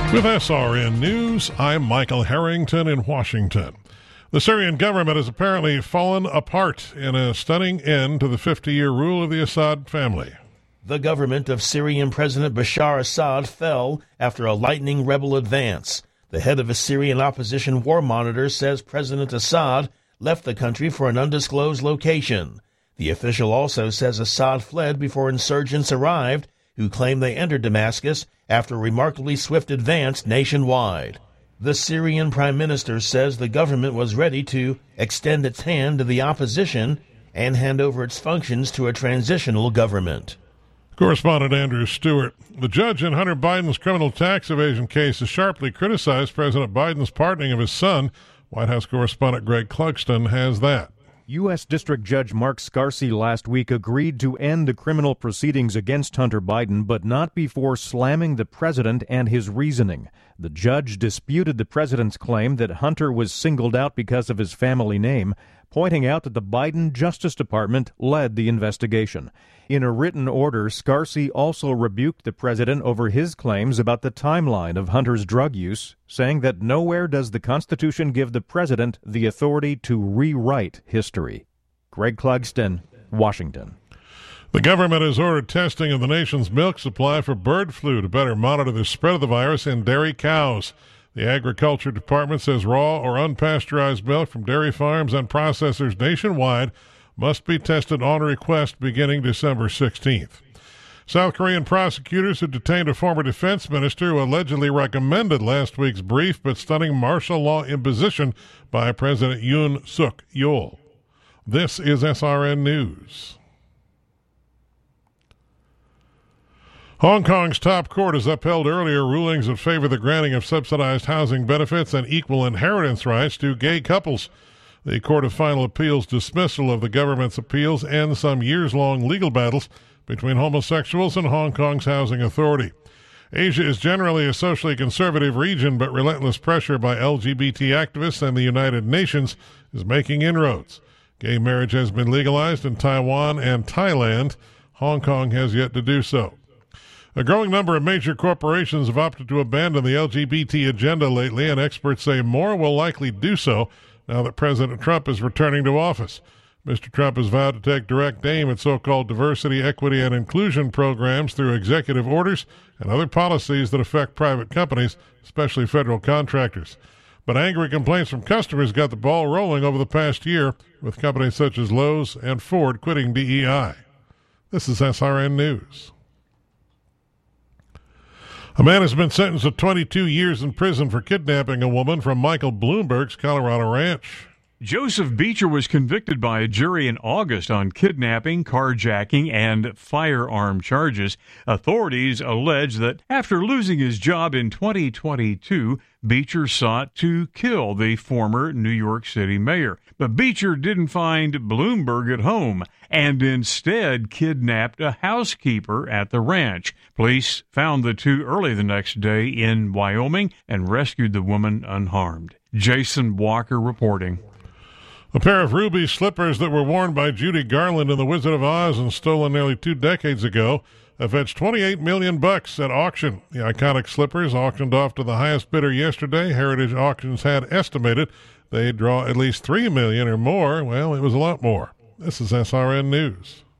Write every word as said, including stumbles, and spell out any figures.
With S R N News, I'm Michael Harrington in Washington. The Syrian government has apparently fallen apart in a stunning end to the fifty-year rule of the Assad family. The government of Syrian President Bashar Assad fell after a lightning rebel advance. The head of a Syrian opposition war monitor says President Assad left the country for an undisclosed location. The official also says Assad fled before insurgents arrived, who claim they entered Damascus after a remarkably swift advance nationwide. The Syrian prime minister says the government was ready to extend its hand to the opposition and hand over its functions to a transitional government. Correspondent Andrew Stewart. The judge in Hunter Biden's criminal tax evasion case has sharply criticized President Biden's pardoning of his son. White House correspondent Greg Clugston has that. U S. District Judge Mark Scarsi last week agreed to end the criminal proceedings against Hunter Biden, but not before slamming the president and his reasoning. The judge disputed the president's claim that Hunter was singled out because of his family name, pointing out that the Biden Justice Department led the investigation. In a written order, Scarsi also rebuked the president over his claims about the timeline of Hunter's drug use, saying that nowhere does the Constitution give the president the authority to rewrite history. Greg Clugston, Washington. The government has ordered testing of the nation's milk supply for bird flu to better monitor the spread of the virus in dairy cows. The Agriculture Department says raw or unpasteurized milk from dairy farms and processors nationwide must be tested on request beginning December sixteenth. South Korean prosecutors have detained a former defense minister who allegedly recommended last week's brief but stunning martial law imposition by President Yoon Suk Yeol. This is S R N News. Hong Kong's top court has upheld earlier rulings that favor the granting of subsidized housing benefits and equal inheritance rights to gay couples. The Court of Final Appeals' dismissal of the government's appeals ends some years-long legal battles between homosexuals and Hong Kong's housing authority. Asia is generally a socially conservative region, but relentless pressure by L G B T activists and the United Nations is making inroads. Gay marriage has been legalized in Taiwan and Thailand. Hong Kong has yet to do so. A growing number of major corporations have opted to abandon the L G B T agenda lately, and experts say more will likely do so now that President Trump is returning to office. Mister Trump has vowed to take direct aim at so-called diversity, equity, and inclusion programs through executive orders and other policies that affect private companies, especially federal contractors. But angry complaints from customers got the ball rolling over the past year, with companies such as Lowe's and Ford quitting D E I. This is S R N News. A man has been sentenced to twenty-two years in prison for kidnapping a woman from Michael Bloomberg's Colorado ranch. Joseph Beecher was convicted by a jury in August on kidnapping, carjacking, and firearm charges. Authorities allege that after losing his job in twenty twenty-two, Beecher sought to kill the former New York City mayor. But Beecher didn't find Bloomberg at home and instead kidnapped a housekeeper at the ranch. Police found the two early the next day in Wyoming and rescued the woman unharmed. Jason Walker reporting. A pair of ruby slippers that were worn by Judy Garland in The Wizard of Oz and stolen nearly two decades ago have fetched twenty-eight million bucks at auction. The iconic slippers auctioned off to the highest bidder yesterday. Heritage Auctions had estimated they'd draw at least three million or more. Well, it was a lot more. This is S R N News.